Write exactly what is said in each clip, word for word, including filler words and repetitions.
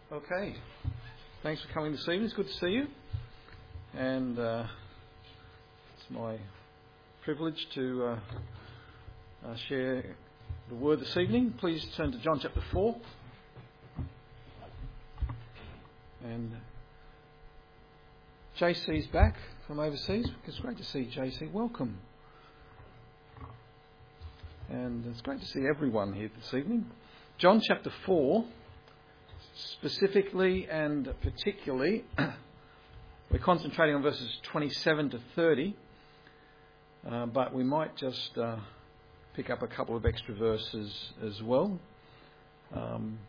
Okay, thanks for coming this evening. It's good to see you, and uh, it's my privilege to uh, uh, share the word this evening. Please turn to John chapter four, and J C's back from overseas. It's great to see J C. Welcome, and it's great to see everyone here this evening. John chapter four. Specifically and particularly, we're concentrating on verses twenty-seven to thirty, uh, but we might just uh, pick up a couple of extra verses as well. Um,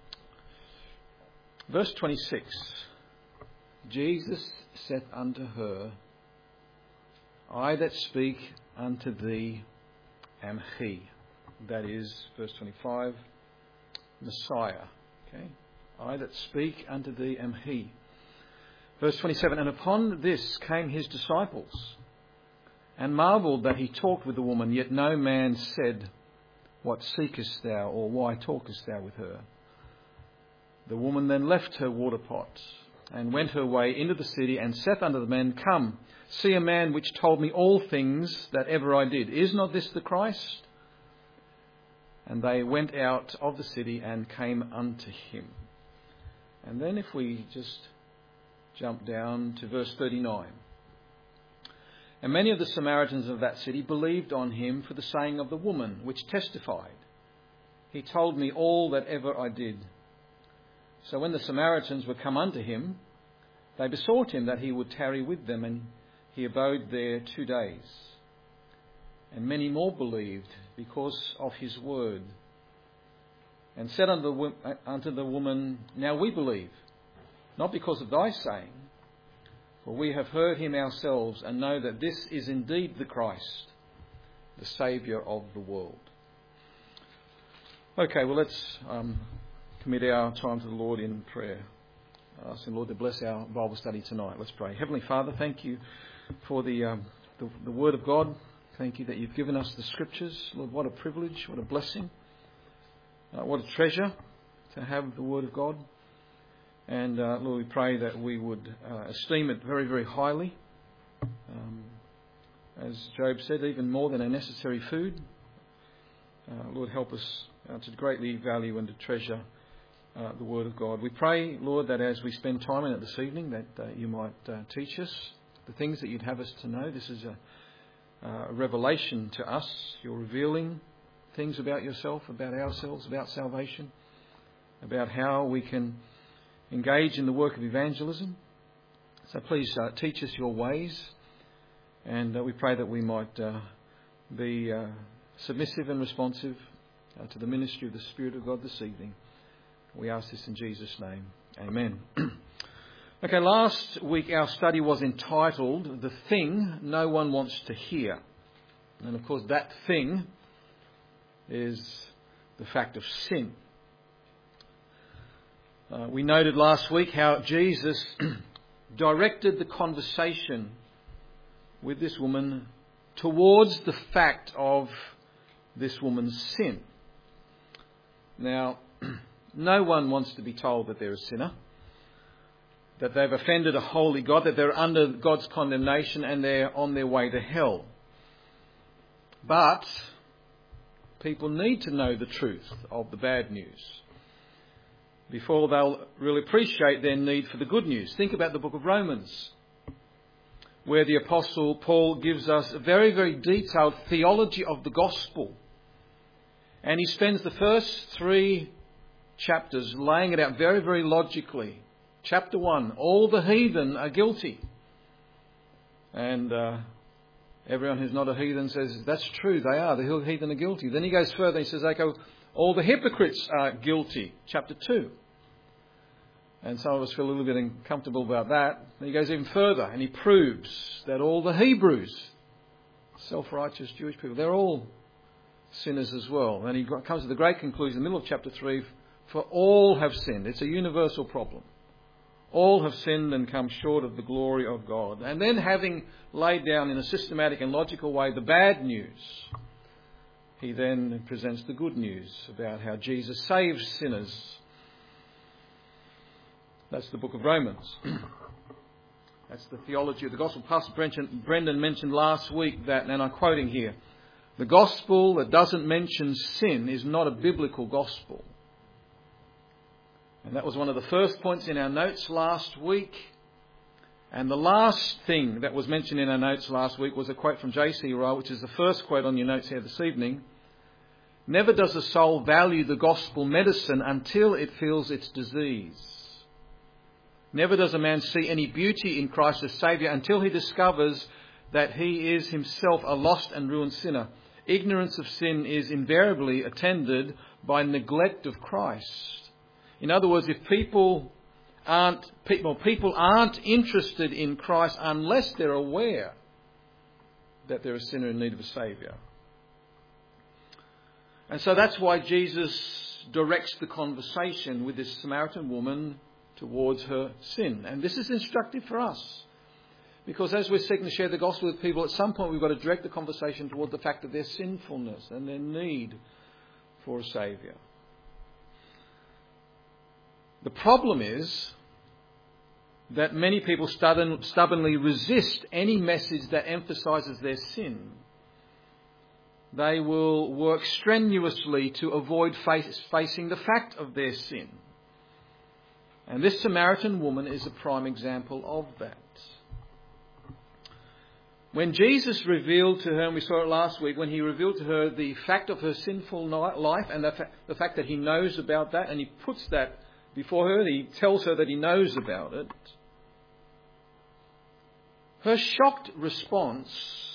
verse twenty-six, Jesus saith unto her, I that speak unto thee am he. That is, verse twenty-five, Messiah. Okay. I that speak unto thee am he. Verse twenty-seven, and upon this came his disciples, and marvelled that he talked with the woman, yet no man said, What seekest thou, or why talkest thou with her? The woman then left her water pot, and went her way into the city, and saith unto the men, Come, see a man which told me all things that ever I did. Is not this the Christ? And they went out of the city, and came unto him. And then if we just jump down to verse thirty-nine. And many of the Samaritans of that city believed on him for the saying of the woman, which testified, He told me all that ever I did. So when the Samaritans were come unto him, they besought him that he would tarry with them, and he abode there two days. And many more believed because of his word. And said unto the, unto the woman, Now we believe, not because of thy saying, for we have heard him ourselves, and know that this is indeed the Christ, the Saviour of the world. Okay, well let's um, commit our time to the Lord in prayer. Ask the Lord to bless our Bible study tonight. Let's pray. Heavenly Father, thank you for the, um, the, the Word of God. Thank you that you've given us the Scriptures. Lord, what a privilege, what a blessing. Uh, what a treasure to have the Word of God. And uh, Lord, we pray that we would uh, esteem it very, very highly. Um, as Job said, even more than a necessary food. Uh, Lord, help us uh, to greatly value and to treasure uh, the Word of God. We pray, Lord, that as we spend time in it this evening, that uh, you might uh, teach us the things that you'd have us to know. This is a, uh, a revelation to us. You're revealing things about yourself, about ourselves, about salvation, about how we can engage in the work of evangelism. So please uh, teach us your ways, and uh, we pray that we might uh, be uh, submissive and responsive uh, to the ministry of the Spirit of God this evening. We ask this in Jesus' name. Amen. Okay, last week our study was entitled, The Thing No One Wants to Hear. And of course that thing is the fact of sin. Uh, we noted last week how Jesus directed the conversation with this woman towards the fact of this woman's sin. Now, no one wants to be told that they're a sinner, that they've offended a holy God, that they're under God's condemnation and they're on their way to hell. But people need to know the truth of the bad news before they'll really appreciate their need for the good news. Think about the book of Romans, where the Apostle Paul gives us a very, very detailed theology of the gospel. And he spends the first three chapters laying it out very, very logically. Chapter one, all the heathen are guilty. And uh, everyone who's not a heathen says, that's true, they are. The heathen are guilty. Then he goes further and he says, okay, all the hypocrites are guilty. Chapter two. And some of us feel a little bit uncomfortable about that. Then he goes even further and he proves that all the Hebrews, self-righteous Jewish people, they're all sinners as well. And he comes to the great conclusion in the middle of chapter three, for all have sinned. It's a universal problem. All have sinned and come short of the glory of God. And then having laid down in a systematic and logical way the bad news, he then presents the good news about how Jesus saves sinners That's the book of Romans. That's the theology of the gospel. Pastor Brendan mentioned last week that, and I'm quoting here, the gospel that doesn't mention sin is not a biblical gospel. And that was one of the first points in our notes last week. And the last thing that was mentioned in our notes last week was a quote from J C Ryle, which is the first quote on your notes here this evening. Never does a soul value the gospel medicine until it feels its disease. Never does a man see any beauty in Christ as Saviour until he discovers that he is himself a lost and ruined sinner. Ignorance of sin is invariably attended by neglect of Christ. In other words, if people aren't people people aren't interested in Christ unless they're aware that they're a sinner in need of a Saviour. And so that's why Jesus directs the conversation with this Samaritan woman towards her sin. And this is instructive for us. Because as we're seeking to share the gospel with people, at some point we've got to direct the conversation toward the fact of their sinfulness and their need for a Saviour. The problem is that many people stubbornly resist any message that emphasises their sin. They will work strenuously to avoid face, facing the fact of their sin. And this Samaritan woman is a prime example of that. When Jesus revealed to her, and we saw it last week, when he revealed to her the fact of her sinful life and the, fa- the fact that he knows about that, and he puts that before her, he tells her that he knows about it, her shocked response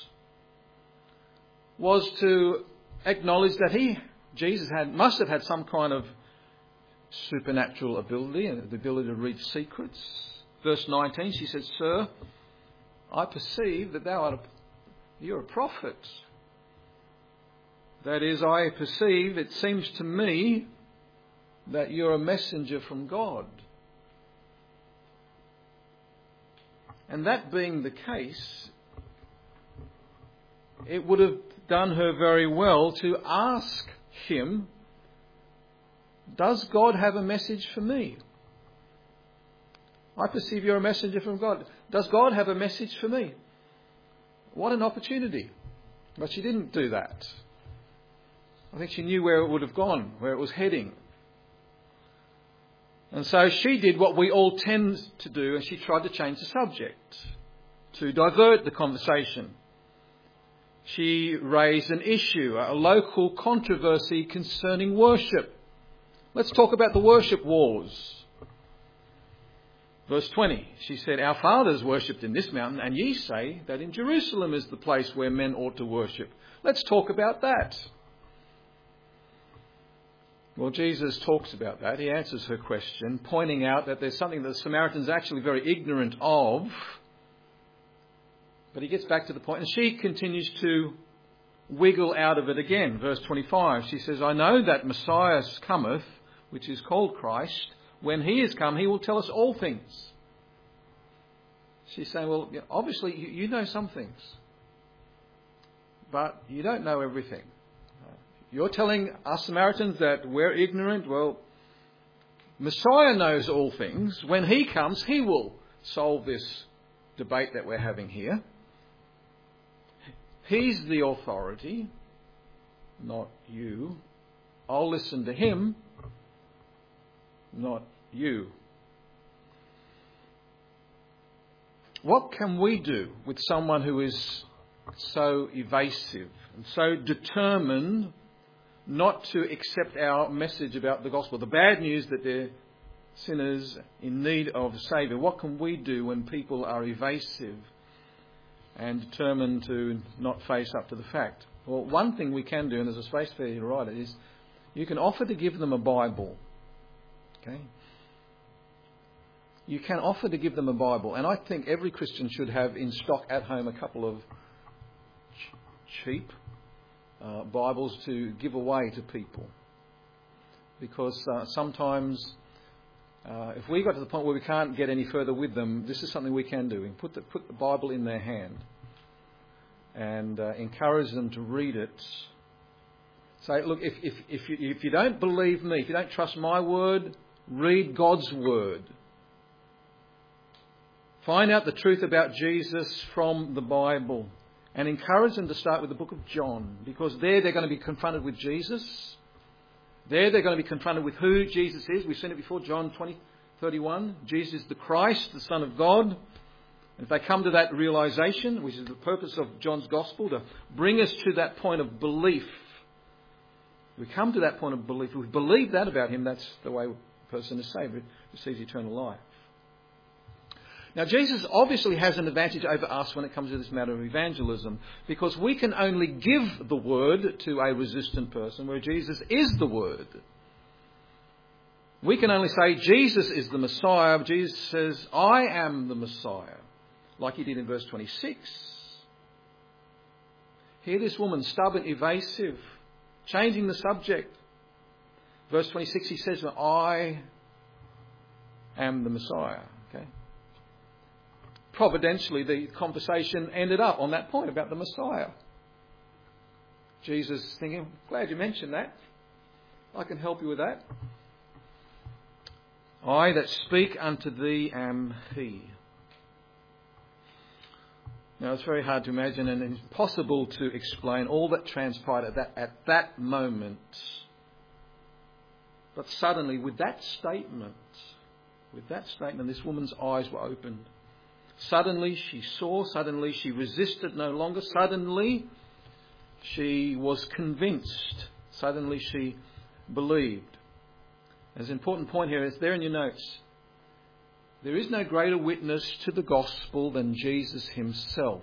was to acknowledge that he, Jesus, had must have had some kind of supernatural ability and the ability to read secrets. Verse nineteen, she said, "Sir, I perceive that thou art a, you're a prophet." That is, I perceive, it seems to me, that you're a messenger from God. And that being the case, it would have done her very well to ask him, does God have a message for me? I perceive you're a messenger from God. Does God have a message for me? What an opportunity. But she didn't do that. I think she knew where it would have gone, where it was heading. And so she did what we all tend to do, and she tried to change the subject, to divert the conversation. She raised an issue, a local controversy concerning worship. Let's talk about the worship wars. Verse twenty, she said, "Our fathers worshipped in this mountain, and ye say that in Jerusalem is the place where men ought to worship. Let's talk about that." Well, Jesus talks about that. He answers her question, pointing out that there's something that the Samaritans are actually very ignorant of. But he gets back to the point, and she continues to wiggle out of it again. Verse twenty-five, she says, "I know that Messiah cometh, which is called Christ. When he is come, he will tell us all things." She's saying, well, obviously you know some things, but you don't know everything. You're telling us Samaritans that we're ignorant. Well, Messiah knows all things. When he comes, he will solve this debate that we're having here. He's the authority, not you. I'll listen to him, not you. What can we do with someone who is so evasive and so determined not to accept our message about the gospel, the bad news that they're sinners in need of a Saviour? What can we do when people are evasive and determined to not face up to the fact? Well, one thing we can do, and there's a space for you to write it, is you can offer to give them a Bible. Okay? You can offer to give them a Bible. And I think every Christian should have in stock at home a couple of ch- cheap uh, Bibles to give away to people. Because uh, sometimes uh, if we got to the point where we can't get any further with them, this is something we can do. We can put the, put the Bible in their hand and uh, encourage them to read it. Say, look, if, if, if, you, if you don't believe me, if you don't trust my word, read God's word. Find out the truth about Jesus from the Bible and encourage them to start with the book of John, because there they're going to be confronted with Jesus. There they're going to be confronted with who Jesus is. We've seen it before, John twenty thirty-one. Jesus is the Christ, the Son of God. And if they come to that realization, which is the purpose of John's Gospel, to bring us to that point of belief. We come to that point of belief. If we believe that about him, that's the way a person is saved, receives eternal life. Now, Jesus obviously has an advantage over us when it comes to this matter of evangelism, because we can only give the word to a resistant person, where Jesus is the word. We can only say Jesus is the Messiah. Jesus says, I am the Messiah, like he did in verse twenty-six. Here this woman, stubborn, evasive, changing the subject. Verse twenty-six, he says, I am the Messiah. Okay. Providentially, the conversation ended up on that point about the Messiah. Jesus thinking, glad you mentioned that. I can help you with that. I that speak unto thee am he. Now, it's very hard to imagine and impossible to explain all that transpired at that, at that moment. But suddenly, with that statement, with that statement, this woman's eyes were opened. Suddenly she saw, suddenly she resisted no longer, suddenly she was convinced, suddenly she believed. There's an important point here, it's there in your notes. There is no greater witness to the gospel than Jesus himself.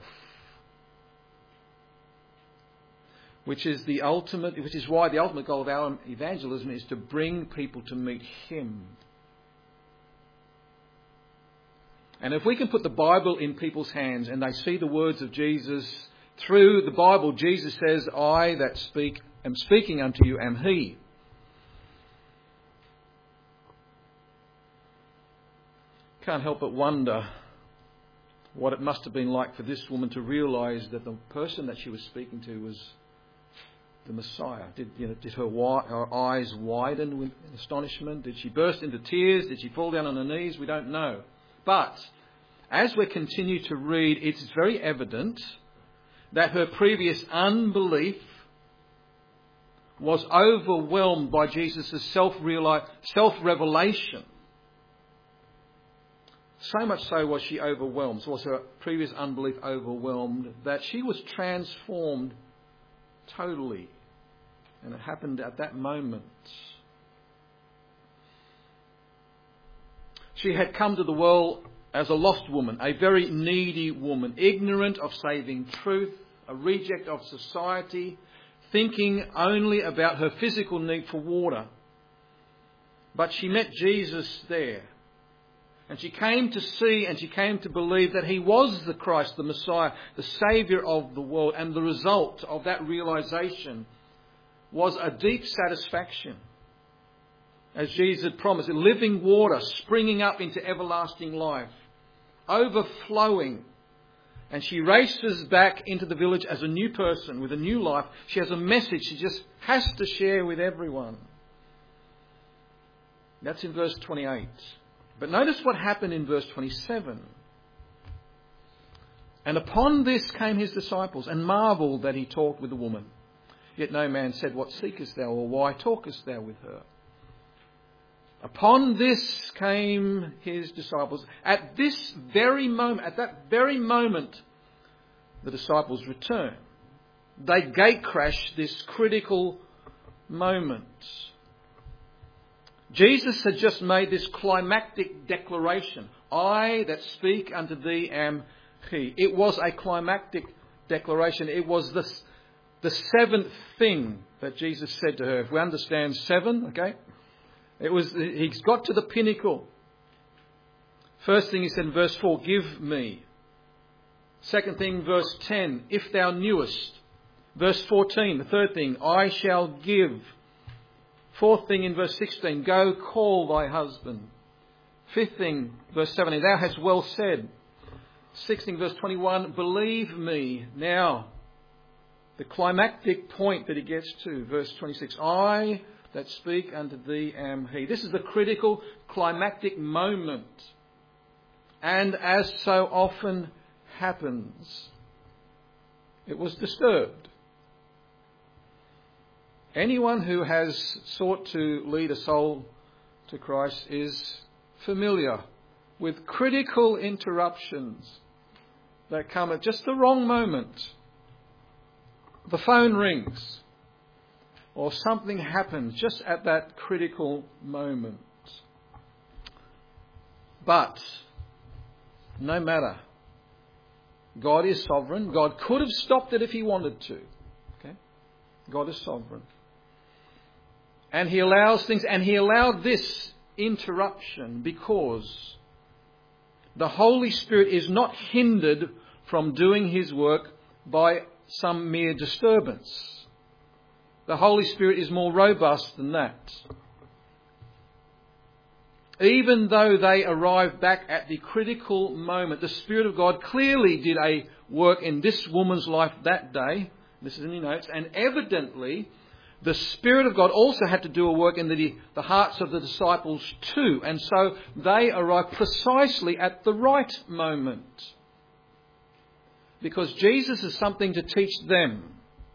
Which is the ultimate, which is why the ultimate goal of our evangelism is to bring people to meet him. And if we can put the Bible in people's hands and they see the words of Jesus through the Bible, Jesus says, I that speak am speaking unto you am he. Can't help but wonder what it must have been like for this woman to realise that the person that she was speaking to was the Messiah. Did, you know, did her, her eyes widen with astonishment? Did she burst into tears? Did she fall down on her knees? We don't know. But as we continue to read, it's very evident that her previous unbelief was overwhelmed by Jesus' self-revelation. So much so was she overwhelmed, so was her previous unbelief overwhelmed, that she was transformed totally. And it happened at that moment. She had come to the world as a lost woman, a very needy woman, ignorant of saving truth, a reject of society, thinking only about her physical need for water. But she met Jesus there. And she came to see and she came to believe that he was the Christ, the Messiah, the Saviour of the world. And the result of that realisation was a deep satisfaction. As Jesus had promised, living water springing up into everlasting life, overflowing. And she races back into the village as a new person with a new life. She has a message she just has to share with everyone. That's in verse twenty-eight. But notice what happened in verse twenty-seven. And upon this came his disciples and marvelled that he talked with the woman. Yet no man said, what seekest thou, or why talkest thou with her? Upon this came his disciples. At this very moment, at that very moment, the disciples returned. They gate-crashed this critical moment. Jesus had just made this climactic declaration. I that speak unto thee am he. It was a climactic declaration. It was the, the seventh thing that Jesus said to her. If we understand seven, okay? It was, he's got to the pinnacle. First thing he said in verse four, give me. Second thing, verse ten, if thou knewest. Verse fourteen, the third thing, I shall give. Fourth thing in verse sixteen, go call thy husband. Fifth thing, verse seventeen, thou hast well said. Sixth thing, verse twenty-one, believe me. Now, the climactic point that he gets to, verse twenty-six, I that speak unto thee am he. This is the critical climactic moment. And as so often happens, it was disturbed. Anyone who has sought to lead a soul to Christ is familiar with critical interruptions that come at just the wrong moment. The phone rings, or something happens just at that critical moment. But no matter, God is sovereign. God could have stopped it if he wanted to. Okay? God is sovereign. And he allows things, and he allowed this interruption because the Holy Spirit is not hindered from doing his work by some mere disturbance. The Holy Spirit is more robust than that. Even though they arrived back at the critical moment, the Spirit of God clearly did a work in this woman's life that day. This is in your notes. And evidently, the Spirit of God also had to do a work in the, the hearts of the disciples too. And so they arrived precisely at the right moment. Because Jesus has something to teach them.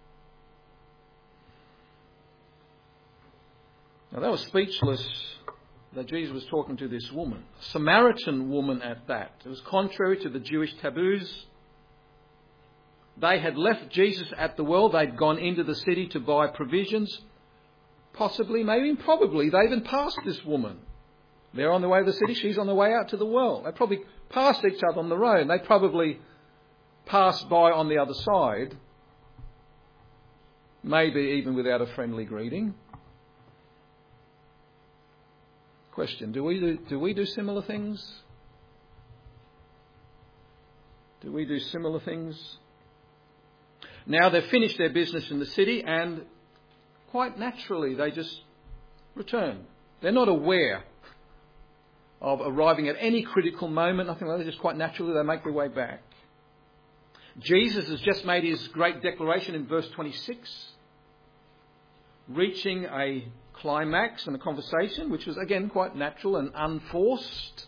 Now they were speechless that Jesus was talking to this woman, a Samaritan woman at that. It was contrary to the Jewish taboos. They had left Jesus at the well. They'd gone into the city to buy provisions. Possibly, maybe, probably, they even passed this woman. They're on the way to the city. She's on the way out to the well. They probably passed each other on the road. They probably passed by on the other side. Maybe even without a friendly greeting. Question, do we do, do we do similar things? Do we do similar things? Now they've finished their business in the city and quite naturally they just return. They're not aware of arriving at any critical moment, nothing like that. Just quite naturally they make their way back. Jesus has just made his great declaration in verse twenty-six, reaching a climax in the conversation, which was again quite natural and unforced.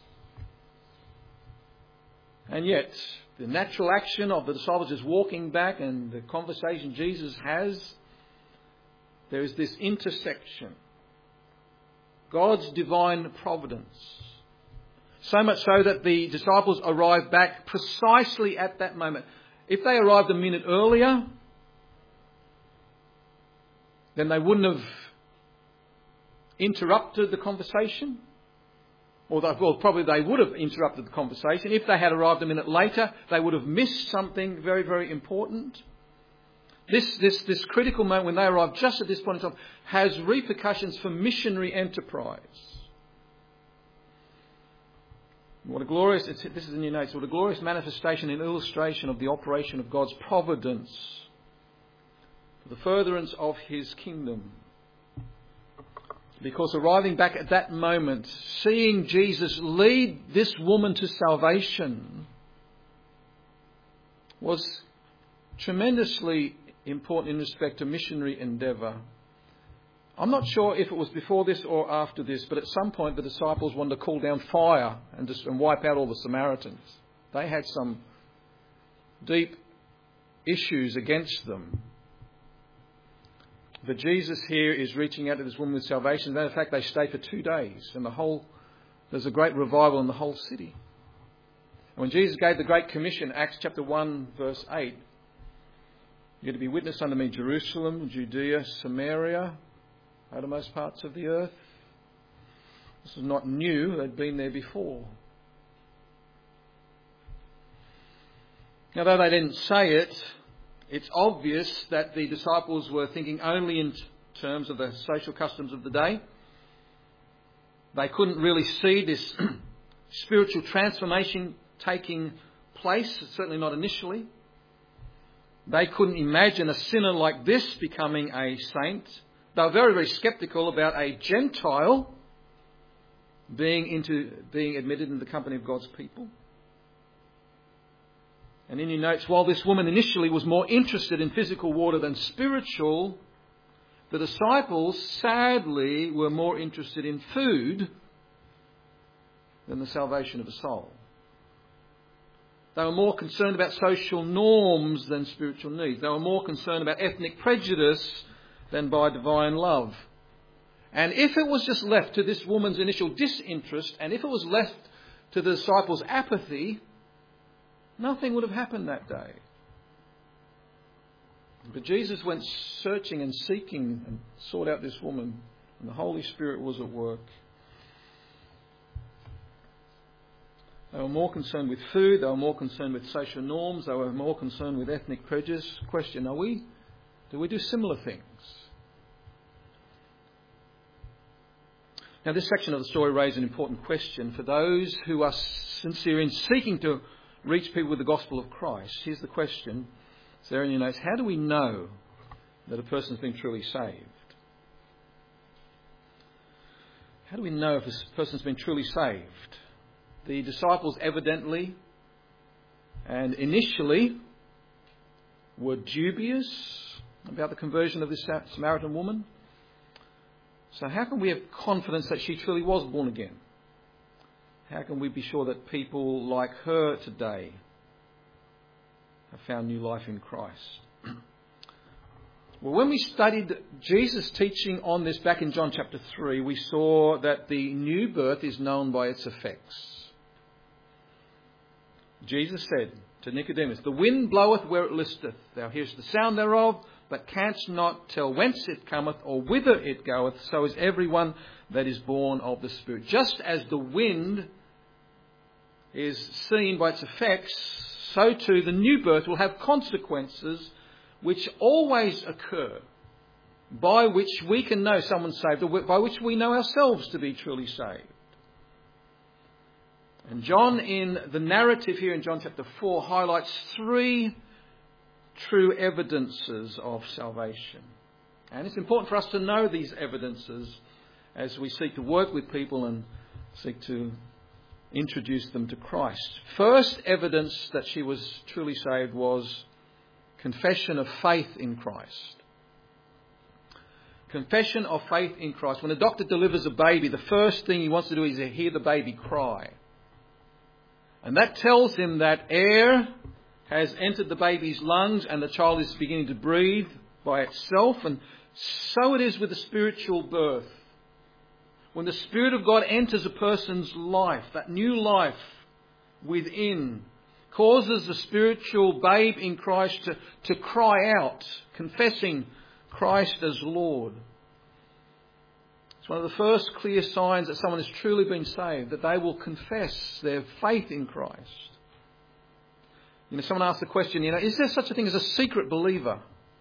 And yet, the natural action of the disciples is walking back, and the conversation Jesus has, there is this intersection. God's divine providence. So much so that the disciples arrived back precisely at that moment. If they arrived a minute earlier, then they wouldn't have interrupted the conversation. Or they, well, probably they would have interrupted the conversation. If they had arrived a minute later, they would have missed something very, very important. This, this, this critical moment when they arrived just at this point in time has repercussions for missionary enterprise. What a glorious, it's, this is in your notes, what a glorious manifestation and illustration of the operation of God's providence for the furtherance of his kingdom. Because arriving back at that moment, seeing Jesus lead this woman to salvation was tremendously important in respect to missionary endeavour. I'm not sure if it was before this or after this, but at some point the disciples wanted to call down fire and, just, and wipe out all the Samaritans. They had some deep issues against them. But Jesus here is reaching out to this woman with salvation. In fact, they stay for two days, and the whole there's a great revival in the whole city. And when Jesus gave the Great Commission, Acts chapter one, verse eight, you're to be witness unto me, Jerusalem, Judea, Samaria, outermost parts of the earth. This is not new. They'd been there before. Now, though they didn't say it, it's obvious that the disciples were thinking only in terms of the social customs of the day. They couldn't really see this spiritual transformation taking place, certainly not initially. They couldn't imagine a sinner like this becoming a saint. They were very, very sceptical about a Gentile being into being admitted into the company of God's people. And in your notes, while this woman initially was more interested in physical water than spiritual, the disciples sadly were more interested in food than the salvation of a soul. They were more concerned about social norms than spiritual needs. They were more concerned about ethnic prejudice than by divine love. And if it was just left to this woman's initial disinterest, and if it was left to the disciples' apathy, nothing would have happened that day. But Jesus went searching and seeking and sought out this woman, and the Holy Spirit was at work. They were more concerned with food, they were more concerned with social norms, they were more concerned with ethnic prejudice. Question, are we, do we do similar things? Now, this section of the story raises an important question for those who are sincere in seeking to reach people with the gospel of Christ. Here's the question. It's there in your notes. How do we know that a person's been truly saved? How do we know if a person's been truly saved? The disciples evidently and initially were dubious about the conversion of this Samaritan woman. So how can we have confidence that she truly was born again? How can we be sure that people like her today have found new life in Christ? Well, when we studied Jesus' teaching on this back in John chapter three, we saw that the new birth is known by its effects. Jesus said to Nicodemus, "The wind bloweth where it listeth. Thou hearest the sound thereof, but canst not tell whence it cometh or whither it goeth. So is everyone that is born of the Spirit." Just as the wind is seen by its effects, so too the new birth will have consequences which always occur, by which we can know someone's saved, or by which we know ourselves to be truly saved. And John, in the narrative here in John chapter four, highlights three true evidences of salvation. And it's important for us to know these evidences as we seek to work with people and seek to introduce them to Christ. First evidence that she was truly saved was confession of faith in Christ. Confession of faith in Christ. When a doctor delivers a baby, the first thing he wants to do is to hear the baby cry. And that tells him that air has entered the baby's lungs and the child is beginning to breathe by itself. And so it is with the spiritual birth. When the Spirit of God enters a person's life, that new life within causes the spiritual babe in Christ to, to cry out, confessing Christ as Lord. It's one of the first clear signs that someone has truly been saved, that they will confess their faith in Christ. You know, someone asked the question, you know, is there such a thing as a secret believer?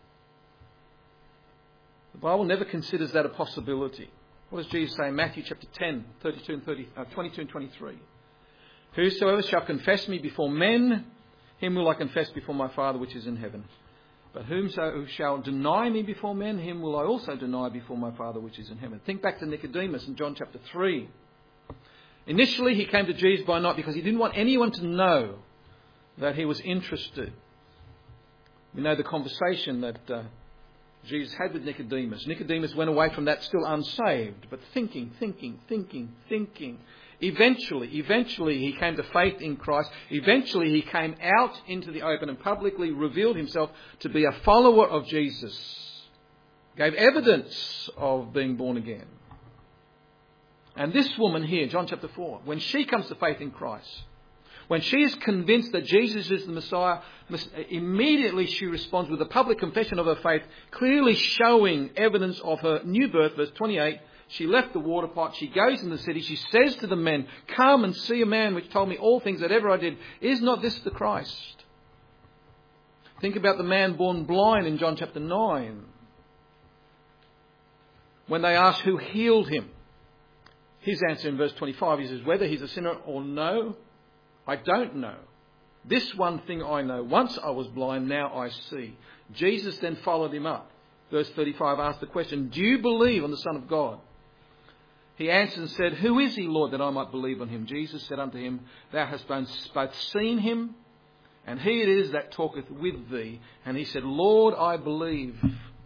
The Bible never considers that a possibility. What does Jesus say in Matthew chapter ten, thirty-two and thirty, uh, twenty-two and twenty-three? "Whosoever shall confess me before men, him will I confess before my Father which is in heaven. But whomso shall deny me before men, him will I also deny before my Father which is in heaven." Think back to Nicodemus in John chapter three. Initially he came to Jesus by night because he didn't want anyone to know that he was interested. We know the conversation that uh, Jesus had with Nicodemus. Nicodemus went away from that still unsaved, but thinking, thinking, thinking, thinking. Eventually, eventually he came to faith in Christ. Eventually he came out into the open and publicly revealed himself to be a follower of Jesus. Gave evidence of being born again. And this woman here, John chapter four, when she comes to faith in Christ, when she is convinced that Jesus is the Messiah, immediately she responds with a public confession of her faith, clearly showing evidence of her new birth. Verse twenty-eight, she left the water pot, she goes in the city, she says to the men, "Come and see a man which told me all things that ever I did. Is not this the Christ?" Think about the man born blind in John chapter nine. When they asked who healed him, his answer in verse twenty-five, he says, "Whether he's a sinner or no, I don't know. This one thing I know. Once I was blind, now I see." Jesus then followed him up. Verse thirty-five asked the question, "Do you believe on the Son of God?" He answered and said, "Who is he, Lord, that I might believe on him?" Jesus said unto him, "Thou hast both seen him, and he it is that talketh with thee." And he said, "Lord, I believe."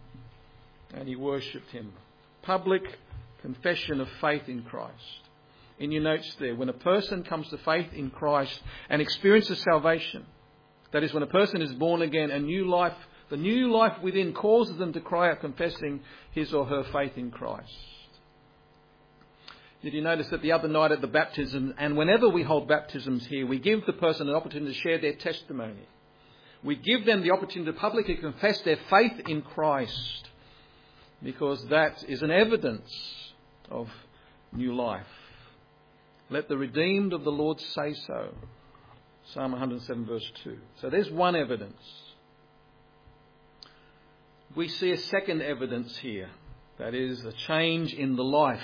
And he worshipped him. Public confession of faith in Christ. in your notes there. When a person comes to faith in Christ and experiences salvation, that is, when a person is born again, a new life, the new life within causes them to cry out confessing his or her faith in Christ. Did you notice that the other night at the baptism, and whenever we hold baptisms here, we give the person an opportunity to share their testimony. We give them the opportunity to publicly confess their faith in Christ, because that is an evidence of new life. Let the redeemed of the Lord say so. Psalm one hundred seven verse two. So there's one evidence. We see a second evidence here. That is a change in the life.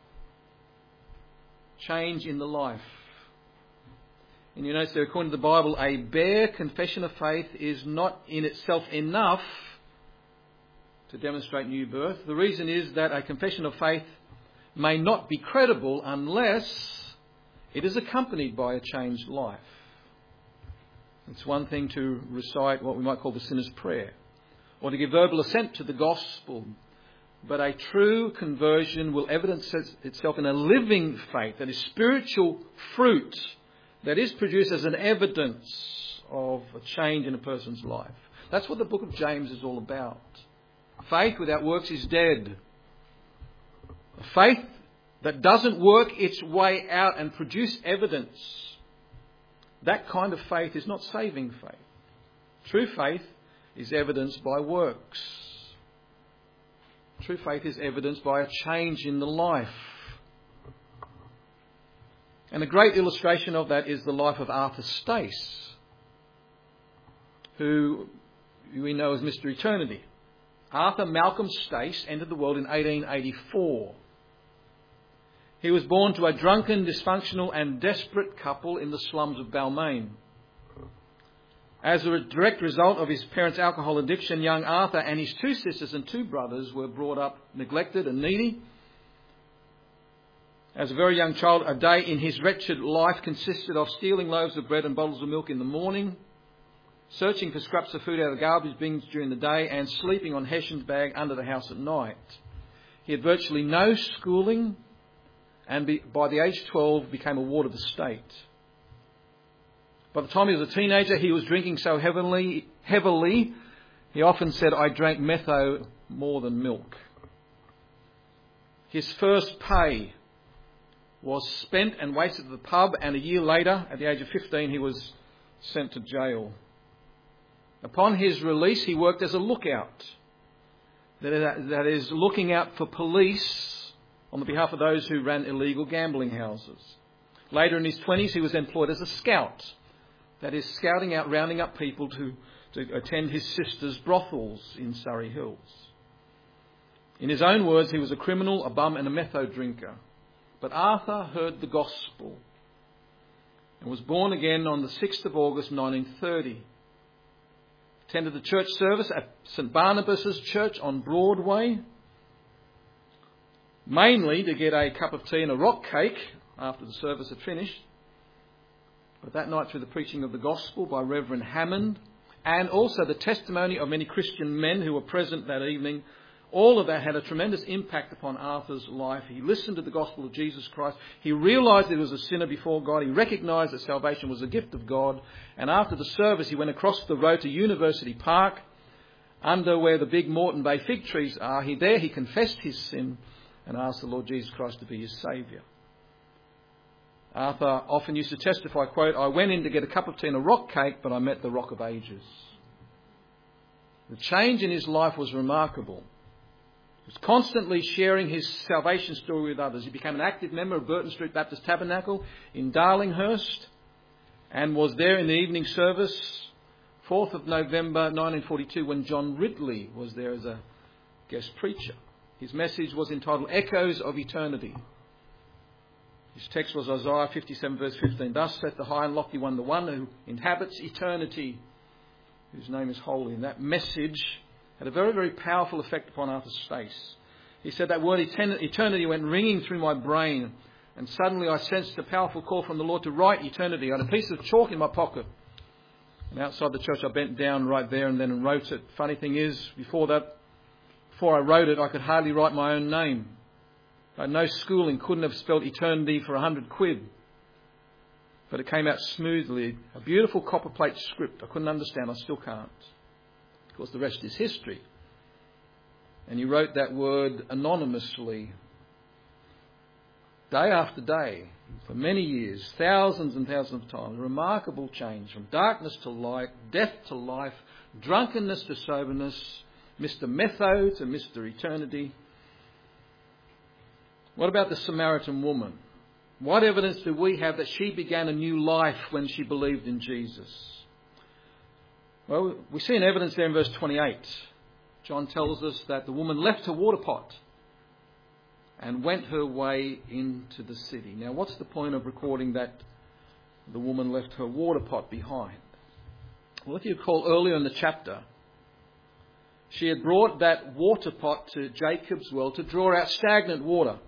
Change in the life. And you notice there, according to the Bible, a bare confession of faith is not in itself enough to demonstrate new birth. The reason is that a confession of faith may not be credible unless it is accompanied by a changed life. It's one thing to recite what we might call the sinner's prayer, or to give verbal assent to the gospel. But a true conversion will evidence itself in a living faith, that is spiritual fruit, that is produced as an evidence of a change in a person's life. That's what the book of James is all about. Faith without works is dead. A faith that doesn't work its way out and produce evidence, that kind of faith is not saving faith. True faith is evidenced by works. True faith is evidenced by a change in the life. And a great illustration of that is the life of Arthur Stace, who we know as Mister Eternity. Arthur Malcolm Stace entered the world in eighteen eighty-four. He was born to a drunken, dysfunctional and desperate couple in the slums of Balmain. As a direct result of his parents' alcohol addiction, young Arthur and his two sisters and two brothers were brought up neglected and needy. As a very young child, a day in his wretched life consisted of stealing loaves of bread and bottles of milk in the morning, searching for scraps of food out of garbage bins during the day, and sleeping on Hessian's bag under the house at night. He had virtually no schooling, and by the age of twelve became a ward of the state. By the time he was a teenager, he was drinking so heavily, heavily, he often said, "I drank metho more than milk." His first pay was spent and wasted at the pub, and a year later, at the age of fifteen, he was sent to jail. Upon his release, he worked as a lookout. That is, looking out for police on the behalf of those who ran illegal gambling houses. Later in his twenties, he was employed as a scout. That is, scouting out, rounding up people to, to attend his sister's brothels in Surrey Hills. In his own words, he was a criminal, a bum and a metho drinker. But Arthur heard the gospel and was born again on the sixth of August nineteen thirty. Attended the church service at Saint Barnabas's Church on Broadway, mainly to get a cup of tea and a rock cake after the service had finished. But that night, through the preaching of the gospel by Reverend Hammond, and also the testimony of many Christian men who were present that evening, all of that had a tremendous impact upon Arthur's life. He listened to the gospel of Jesus Christ. He realised he was a sinner before God. He recognised that salvation was a gift of God. And after the service, he went across the road to University Park, under where the big Moreton Bay fig trees are. He there he confessed his sin and asked the Lord Jesus Christ to be his saviour. Arthur often used to testify, quote, "I went in to get a cup of tea and a rock cake, but I met the Rock of Ages." The change in his life was remarkable. He was constantly sharing his salvation story with others. He became an active member of Burton Street Baptist Tabernacle in Darlinghurst and was there in the evening service, fourth of November nineteen forty-two, when John Ridley was there as a guest preacher. His message was entitled Echoes of Eternity. His text was Isaiah fifty-seven verse fifteen. "Thus saith the high and lofty one, the one who inhabits eternity, whose name is holy." And that message had a very, very powerful effect upon Arthur Stace. He said that word eternity went ringing through my brain, and suddenly I sensed a powerful call from the Lord to write eternity. I had a piece of chalk in my pocket, and outside the church I bent down right there and then and wrote it. Funny thing is, before that, before I wrote it, I could hardly write my own name. Uh, no schooling, couldn't have spelled eternity for a hundred quid. But it came out smoothly. A beautiful copper plate script. I couldn't understand. I still can't. Of course, the rest is history. And he wrote that word anonymously. Day after day, for many years, thousands and thousands of times. A remarkable change from darkness to light, death to life, drunkenness to soberness, Mister Metho to Mister Eternity. What about the Samaritan woman? What evidence do we have that she began a new life when she believed in Jesus? Well, we see an evidence there in verse twenty-eight. John tells us that the woman left her water pot and went her way into the city. Now, what's the point of recording that the woman left her water pot behind? Well, if you recall earlier in the chapter, she had brought that water pot to Jacob's well to draw out stagnant water.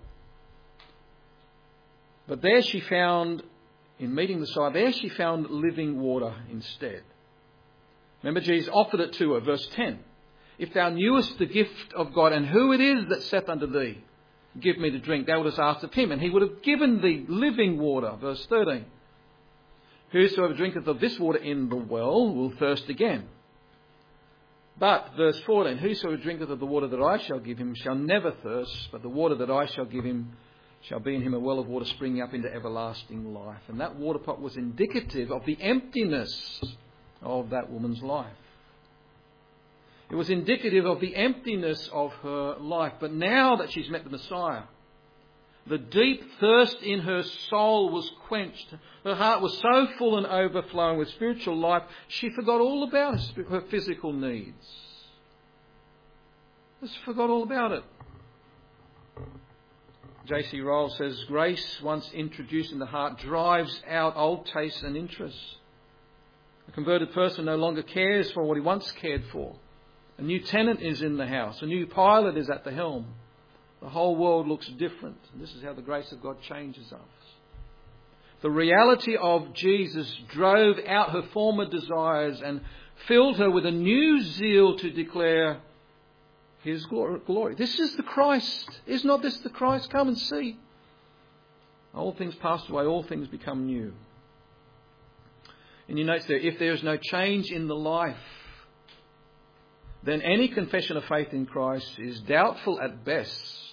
But there she found, in meeting the Messiah, there she found living water instead. Remember, Jesus offered it to her, verse ten. If thou knewest the gift of God and who it is that saith unto thee, give me to drink, thou wouldst ask of him, and he would have given thee living water. Verse thirteen. Whosoever drinketh of this water in the well will thirst again. But, verse fourteen, whosoever drinketh of the water that I shall give him shall never thirst, but the water that I shall give him shall be in him a well of water springing up into everlasting life. And that water pot was indicative of the emptiness of that woman's life. It was indicative of the emptiness of her life. But now that she's met the Messiah, the deep thirst in her soul was quenched. Her heart was so full and overflowing with spiritual life, she forgot all about her physical needs. Just forgot all about it. J C Ryle says, grace, once introduced in the heart, drives out old tastes and interests. A converted person no longer cares for what he once cared for. A new tenant is in the house. A new pilot is at the helm. The whole world looks different. And this is how the grace of God changes us. The reality of Jesus drove out her former desires and filled her with a new zeal to declare His glory. This is the Christ. Is not this the Christ? Come and see. All things pass away, all things become new. And you notice there, if there is no change in the life, then any confession of faith in Christ is doubtful at best.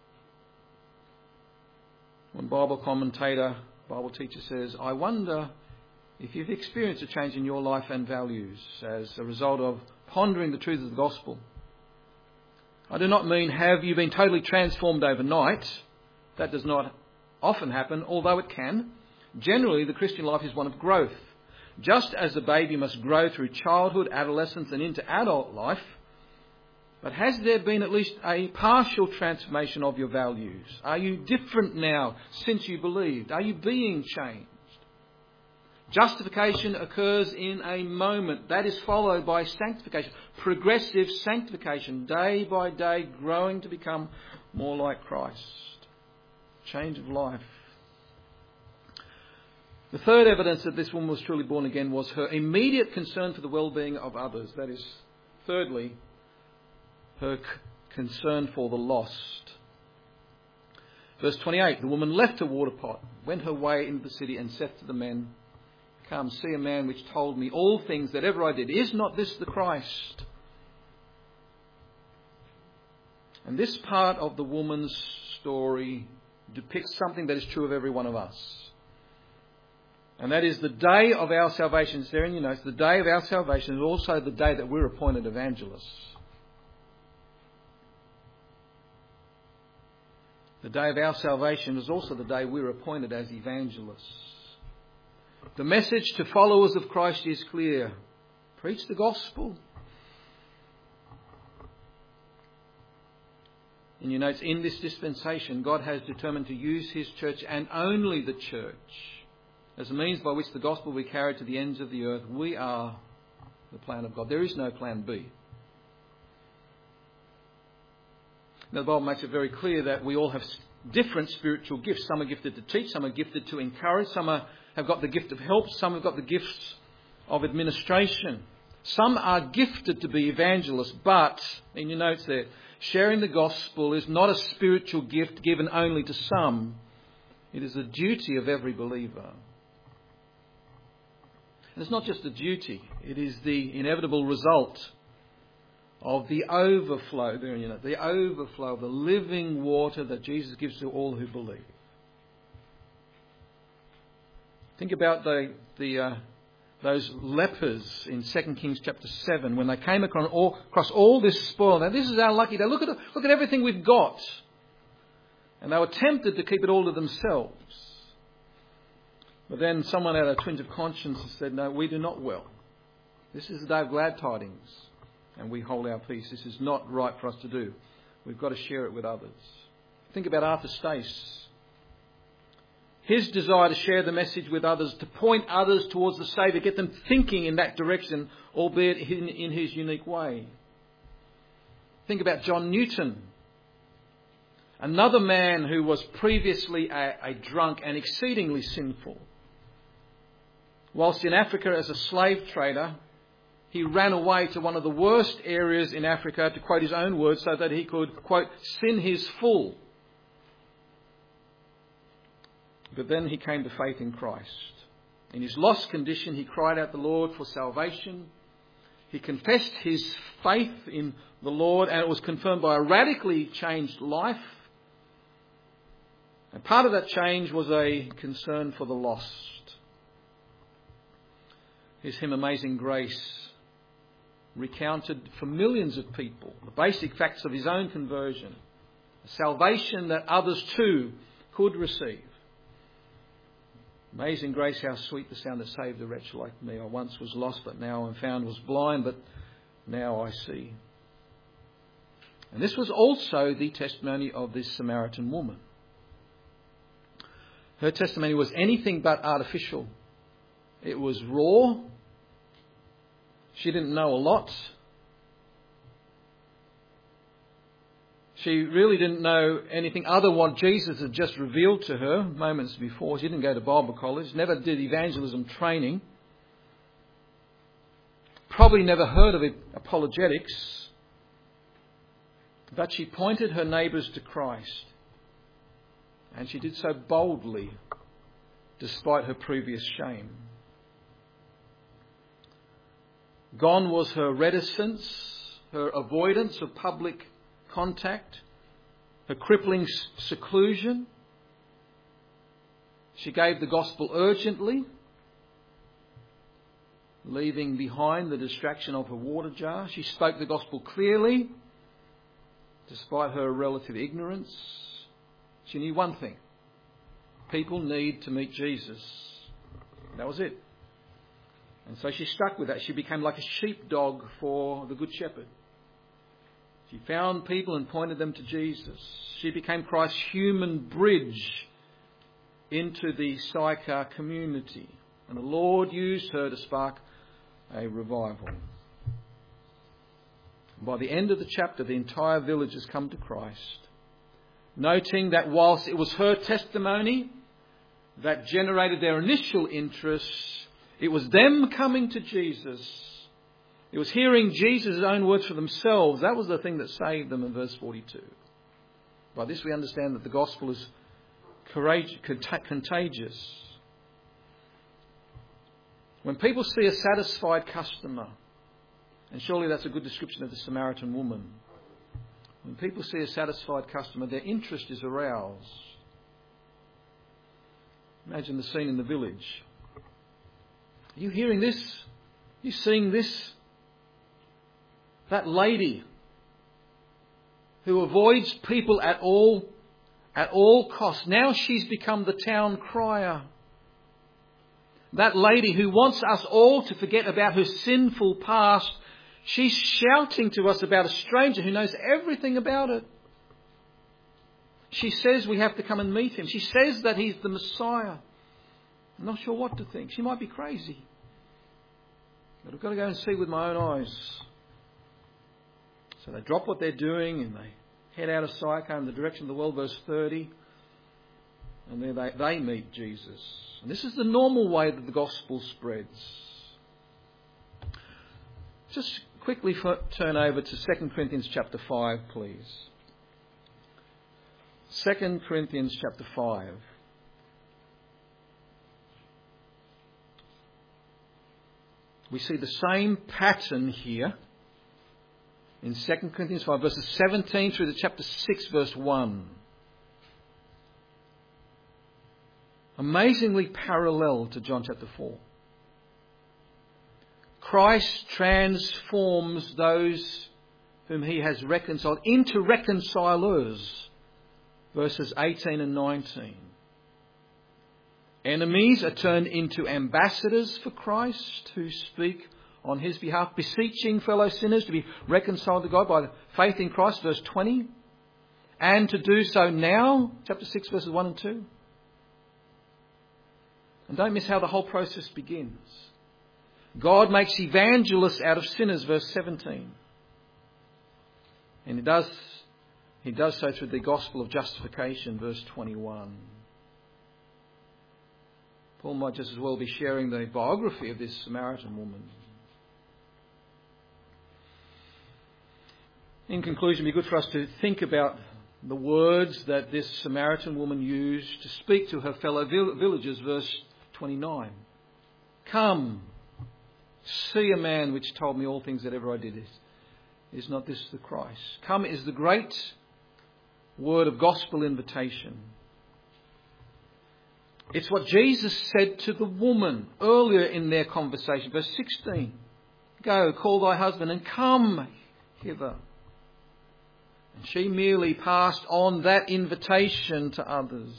One Bible commentator, Bible teacher says, I wonder if you've experienced a change in your life and values as a result of pondering the truth of the gospel. I do not mean have you been totally transformed overnight. That does not often happen, although it can. Generally, the Christian life is one of growth. Just as a baby must grow through childhood, adolescence and into adult life. But has there been at least a partial transformation of your values? Are you different now since you believed? Are you being changed? Justification occurs in a moment. That is followed by sanctification. Progressive sanctification. Day by day growing to become more like Christ. Change of life. The third evidence that this woman was truly born again was her immediate concern for the well-being of others. That is, thirdly, her c- concern for the lost. Verse twenty-eight, the woman left her water pot, went her way into the city and said to the men, come, see a man which told me all things that ever I did. Is not this the Christ? And this part of the woman's story depicts something that is true of every one of us. And that is the day of our salvation. It's there in your notes. The day of our salvation is also the day that we're appointed evangelists. The day of our salvation is also the day we're appointed as evangelists. The message to followers of Christ is clear. Preach the gospel. In your notes, in this dispensation, God has determined to use His church and only the church as a means by which the gospel will be carried to the ends of the earth. We are the plan of God. There is no plan B. Now, the Bible makes it very clear that we all have different spiritual gifts. Some are gifted to teach, some are gifted to encourage, some are, have got the gift of help, some have got the gifts of administration. Some are gifted to be evangelists, but, in your notes there, sharing the gospel is not a spiritual gift given only to some. It is a duty of every believer. And it's not just a duty, it is the inevitable result of the overflow, there you know, the overflow of the living water that Jesus gives to all who believe. Think about the the uh, those lepers in Second Kings chapter seven when they came across all, across all this spoil. Now this is our lucky day. Look at look at everything we've got, and they were tempted to keep it all to themselves. But then someone had a twinge of conscience and said, "No, we do not well. This is the day of glad tidings, and we hold our peace. This is not right for us to do. We've got to share it with others." Think about Arthur Stace. His desire to share the message with others, to point others towards the Saviour, get them thinking in that direction, albeit in, in his unique way. Think about John Newton, another man who was previously a, a drunk and exceedingly sinful. Whilst in Africa as a slave trader, he ran away to one of the worst areas in Africa, to quote his own words, so that he could, quote, sin his full. But then he came to faith in Christ. In his lost condition, he cried out to the Lord for salvation. He confessed his faith in the Lord, and it was confirmed by a radically changed life. And part of that change was a concern for the lost. His hymn, Amazing Grace, recounted for millions of people the basic facts of his own conversion, a salvation that others too could receive. Amazing grace, how sweet the sound that saved a wretch like me. I once was lost, but now I'm found, was blind, but now I see. And this was also the testimony of this Samaritan woman. Her testimony was anything but artificial. It was raw. She didn't know a lot. She really didn't know anything other than what Jesus had just revealed to her moments before. She didn't go to Bible college, never did evangelism training, probably never heard of it, apologetics, but she pointed her neighbours to Christ, and she did so boldly despite her previous shame. Gone was her reticence, her avoidance of public contact, her crippling seclusion. She gave the gospel urgently, leaving behind the distraction of her water jar. She spoke the gospel clearly, despite her relative ignorance. She knew one thing: people need to meet Jesus. That was it. And so she stuck with that. She became like a sheepdog for the Good Shepherd. She found people and pointed them to Jesus. She became Christ's human bridge into the Sychar community. And the Lord used her to spark a revival. By the end of the chapter, the entire village has come to Christ, noting that whilst it was her testimony that generated their initial interest, it was them coming to Jesus. It was hearing Jesus' own words for themselves. That was the thing that saved them in verse forty-two. By this we understand that the gospel is courageous, contagious. When people see a satisfied customer, and surely that's a good description of the Samaritan woman, when people see a satisfied customer, their interest is aroused. Imagine the scene in the village. Are you hearing this? Are you seeing this? That lady who avoids people at all, at all costs. Now she's become the town crier. That lady who wants us all to forget about her sinful past. She's shouting to us about a stranger who knows everything about it. She says we have to come and meet him. She says that he's the Messiah. I'm not sure what to think. She might be crazy. But I've got to go and see with my own eyes. So they drop what they're doing and they head out of Sychar in the direction of the well, verse thirty. And there they, they meet Jesus. And this is the normal way that the gospel spreads. Just quickly for, turn over to Second Corinthians chapter five, please. Second Corinthians chapter five. We see the same pattern here in Second Corinthians five, verses seventeen through to chapter six, verse one. Amazingly parallel to John chapter four. Christ transforms those whom he has reconciled into reconcilers, verses eighteen and nineteen. Enemies are turned into ambassadors for Christ who speak on his behalf, beseeching fellow sinners to be reconciled to God by faith in Christ, verse twenty. And to do so now, chapter six, verses one and two. And don't miss how the whole process begins. God makes evangelists out of sinners, verse seventeen. And he does, he does so through the gospel of justification, verse twenty-one. Paul might just as well be sharing the biography of this Samaritan woman. In conclusion, it would be good for us to think about the words that this Samaritan woman used to speak to her fellow villagers, verse twenty-nine. Come, see a man which told me all things that ever I did. Is, is not this the Christ? Come is the great word of gospel invitation. It's what Jesus said to the woman earlier in their conversation. Verse sixteen. Go, call thy husband and come hither. And she merely passed on that invitation to others.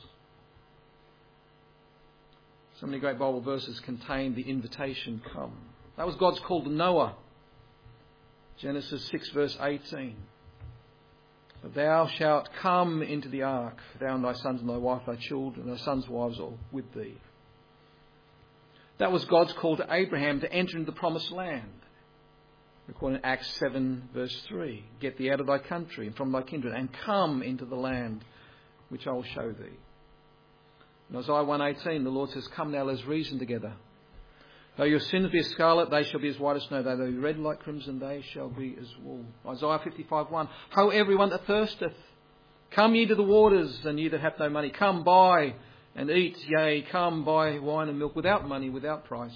So many great Bible verses contain the invitation, come. That was God's call to Noah. Genesis six verse eighteen. But thou shalt come into the ark, thou and thy sons and thy wife, thy children, thy sons' wives are with thee. That was God's call to Abraham to enter into the promised land. Recorded in Acts seven verse three. Get thee out of thy country and from thy kindred and come into the land which I will show thee. In Isaiah one eighteen, the Lord says, come now, let's reason together. Though your sins be as scarlet, they shall be as white as snow. Though they be red like crimson, they shall be as wool. Isaiah fifty-five one, ho, everyone that thirsteth, come ye to the waters, and ye that have no money, come buy and eat, yea, come buy wine and milk without money, without price.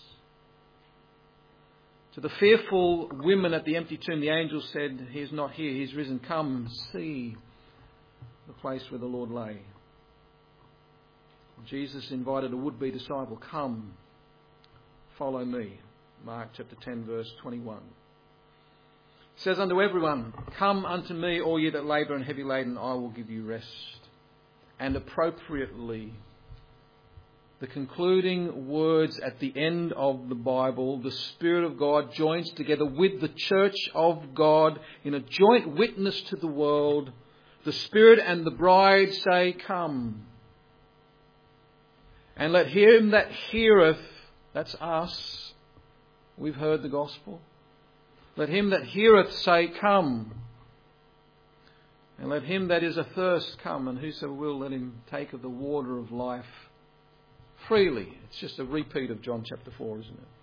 To the fearful women at the empty tomb, the angel said, he is not here, he is risen. Come, see the place where the Lord lay. Jesus invited a would-be disciple, come, follow me. Mark chapter ten verse twenty-one. It says unto everyone, come unto me, all ye that labour and heavy laden, I will give you rest. And appropriately, the concluding words at the end of the Bible, the Spirit of God joins together with the church of God in a joint witness to the world. The Spirit and the bride say, come. And let him that heareth, that's us, we've heard the gospel. Let him that heareth say, come. And let him that is athirst come, and whoso will, let him take of the water of life freely. It's just a repeat of John chapter four, isn't it?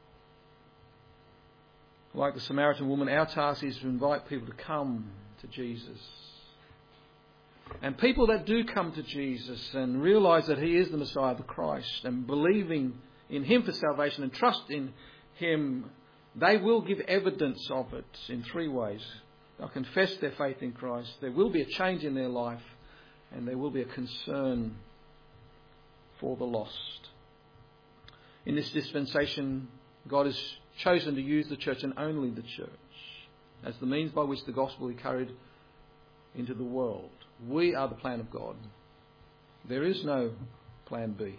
Like the Samaritan woman, our task is to invite people to come to Jesus. And people that do come to Jesus and realise that he is the Messiah, the Christ, and believing in him for salvation and trust in him, they will give evidence of it in three ways. They'll confess their faith in Christ. There will be a change in their life, and there will be a concern for the lost. In this dispensation, God has chosen to use the church and only the church as the means by which the gospel is carried into the world. We are the plan of God. There is no plan B.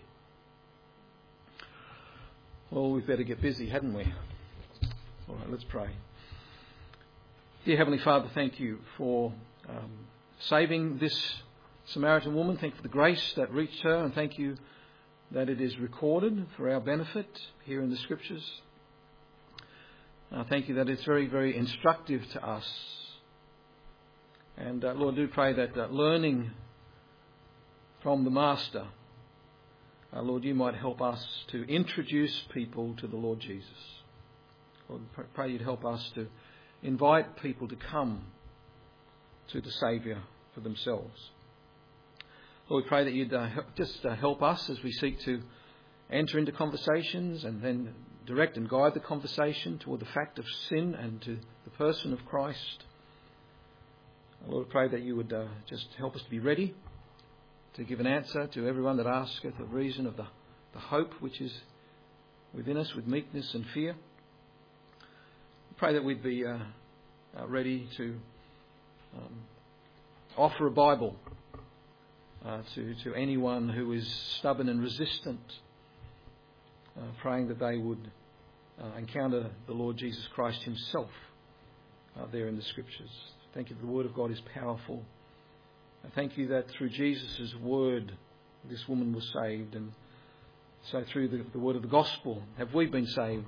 Well, we've better get busy, hadn't we? All right, let's pray. Dear Heavenly Father, thank you for um, saving this Samaritan woman. Thank you for the grace that reached her, and thank you that it is recorded for our benefit here in the Scriptures. Uh, thank you that it's very, very instructive to us. And uh, Lord, do pray that uh, learning from the Master, uh, Lord, you might help us to introduce people to the Lord Jesus. Lord, we pray you'd help us to invite people to come to the Saviour for themselves. Lord, we pray that you'd uh, just uh, help us as we seek to enter into conversations and then direct and guide the conversation toward the fact of sin and to the person of Christ. Lord, I pray that you would uh, just help us to be ready to give an answer to everyone that asketh the reason of the, the hope which is within us with meekness and fear. I pray that we'd be uh, uh, ready to um, offer a Bible uh, to, to anyone who is stubborn and resistant, uh, praying that they would uh, encounter the Lord Jesus Christ himself uh, there in the Scriptures. Thank you that the Word of God is powerful. I thank you that through Jesus' Word this woman was saved, and so through the, the Word of the Gospel have we been saved,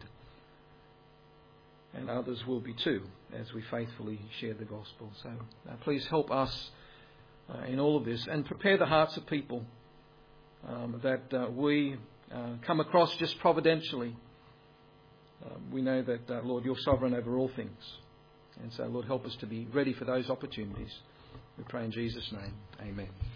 and others will be too as we faithfully share the Gospel. So uh, please help us uh, in all of this and prepare the hearts of people um, that uh, we uh, come across just providentially. Uh, we know that, uh, Lord, you're sovereign over all things. And so, Lord, help us to be ready for those opportunities. We pray in Jesus' name. Amen.